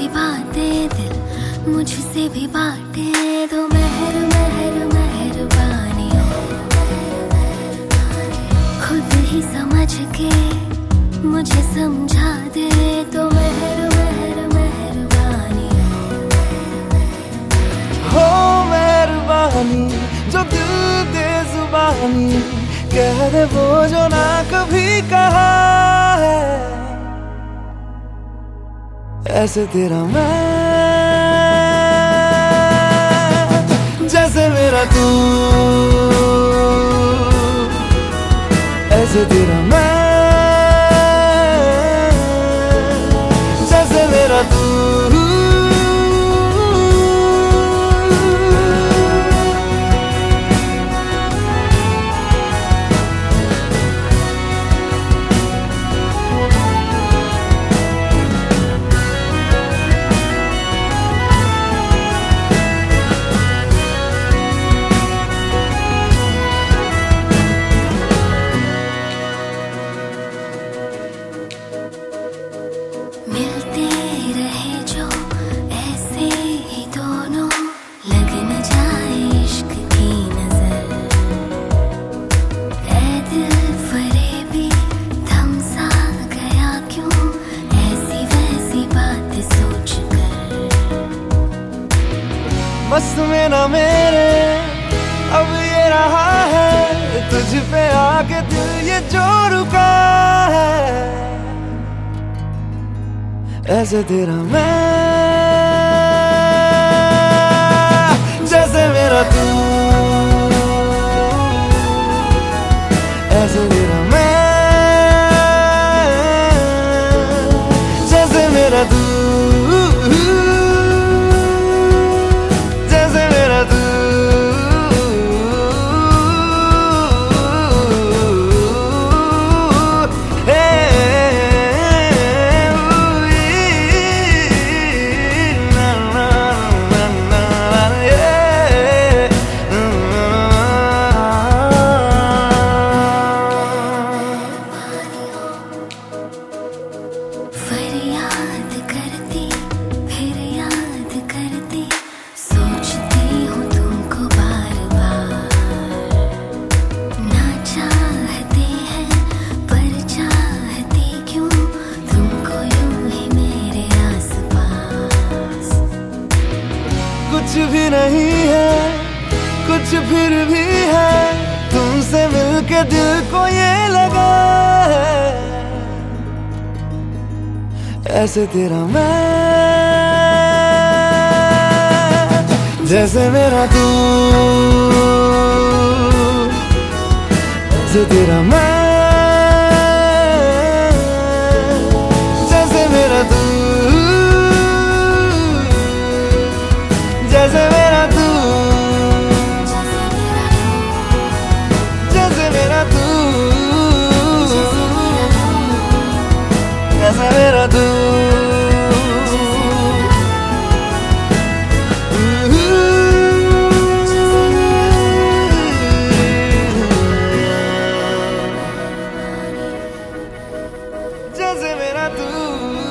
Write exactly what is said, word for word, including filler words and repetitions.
सी बातें दिल मुझसे भी बांटे तो मेहर मेहर मेहरबानी खुद ही समझ के मुझे समझा दे तो मेहर मेहर मेहरबानी हो मेहरबानी जो दिल दे जुबानी कह दे वो जो ना कभी कहा है ऐसे तेरा मैं जैसे मेरा तू ऐसे तेरा मैं जैसे मेरा तू मिलते रहे जो ऐसे ही दोनों लग न जाए इश्क की नजर ऐ दिल फरेबी थम सा गया क्यों ऐसी वैसी बात सोच कर बस में ना मेरे अब ये रहा है तुझ पे आके दिल ये जो रुका है ऐसे तेरा मैं जैसे मेरा तू ऐसे तेरा मैं जैसे मेरा तू जैसे मेरा तू फरियाद करती फिर याद करती सोचती हूँ तुमको बार बार ना चाहते हैं पर चाहती क्यों तुमको यूं ही मेरे आसपास कुछ भी नहीं है कुछ फिर भी है तुमसे मिलके दिल को ये लगा है ऐसे तेरा मैं जैसे मेरा तू ऐसे तेरा मैं जैसे मेरा तू जैसे मेरा तू जैसे मेरा तू जैसे मेरा तू जैसे मेरा तू